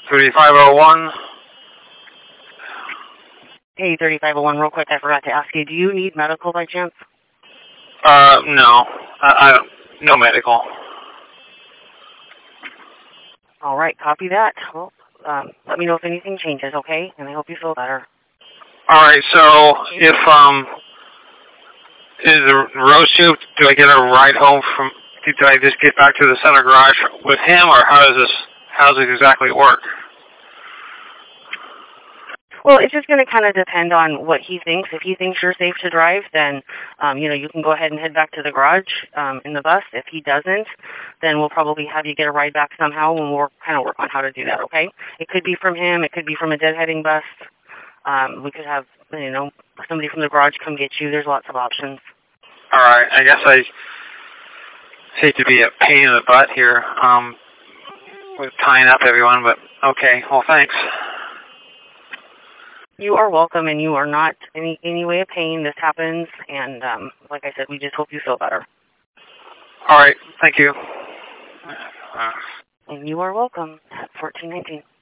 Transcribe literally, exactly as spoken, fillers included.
thirty-five oh one. Hey, thirty-five oh one, real quick, I forgot to ask you, do you need medical by chance? Uh, no. I, I don't, no medical. All right, copy that. Well, um, let me know if anything changes, okay? And I hope you feel better. All right, so if, um, is the road shoot, do I get a ride home from, do I just get back to the center garage with him, or how does this, how does it exactly work? Well, it's just going to kind of depend on what he thinks. If he thinks you're safe to drive, then, um, you know, you can go ahead and head back to the garage um, in the bus. If he doesn't, then we'll probably have you get a ride back somehow, and we'll kind of work on how to do that, okay? It could be from him. It could be from a deadheading bus. Um, we could have, you know, somebody from the garage come get you. There's lots of options. All right, I guess I hate to be a pain in the butt here um, with tying up everyone, but okay, well, thanks. You are welcome, and you are not any any way of pain. This happens, and um, like I said, we just hope you feel better. All right, thank you. Uh, And you are welcome at fourteen nineteen.